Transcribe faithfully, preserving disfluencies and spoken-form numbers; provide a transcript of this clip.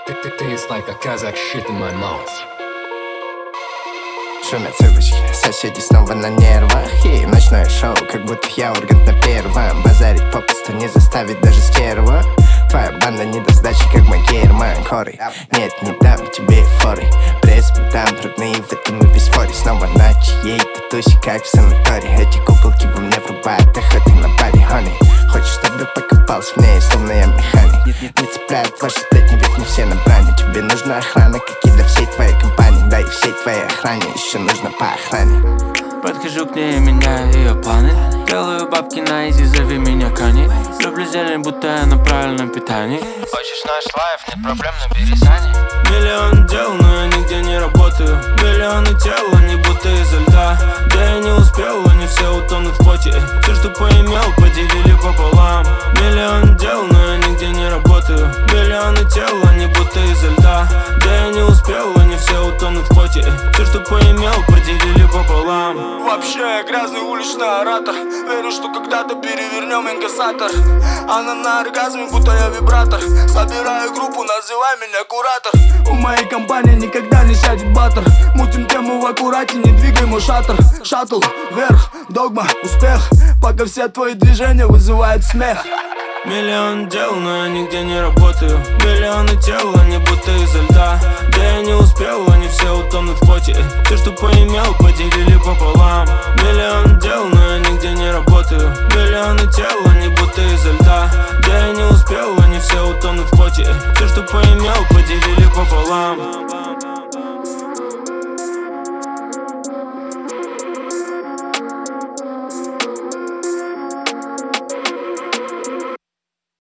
Tastes like a Kazakh shit in my mouth. Шумят цыпочки, соседи снова на нервах. И ночное шоу, как будто я Ургант на первом. Базарить попусту не заставить даже стерва. Твоя банда не до сдачи, как мой Герман Корей. Нет, не дам тебе форы. Пресс там трудные, в этом и весь форе. Снова на чьей-то тусе, как в санатории. Эти куколки во мне врубают охоты на паре, honey. Хочешь, чтобы покопался в ней, словно я механик. Не, не, не цепляют ваши сплетни, ведь не все на брани. Тебе нужна охрана, как и для всей твоей компании. Да и всей твоей охране еще нужно по охране. Подхожу к ней, меняю ее планы. Делаю бабки на изи, зови меня Кани. Люблю зелень, будто я на правильном питании. Хочешь наш лайф, нет проблем, набери Сани. Миллион дел, но я нигде не работаю. Миллионы тел, они будто изо льда. Да я не успел, они все утонут в поте. Все, что поимел, поделили пополам. Миллион дел, но я нигде не работаю. Миллионы тел, они будто изо льда. Да я не успел, они все утонут в поте. Все, что поимел, поделили пополам. Вообще я грязный уличный оратор. Верю, что когда-то перевернем инкассатор. Она на оргазме, будто я вибратор. Собираю группу, называй меня куратор. У моей компании никогда не сядет баттер. Мутим тему в аккурате, не двигай мой шаттер. Шаттл, вверх, догма, успех. Пока все твои движения вызывают смех. Миллион дел, но я нигде не работаю. Миллионы тел, они будто изо льда. Да я не успел, они все утонут в поте. Все, что поимел, поделили пополам. Миллион дел, но я нигде не работаю. Миллионы тел, они будто изо льда. Да я не успел, они все утонут в поте. Все, что поимел, поделили пополам.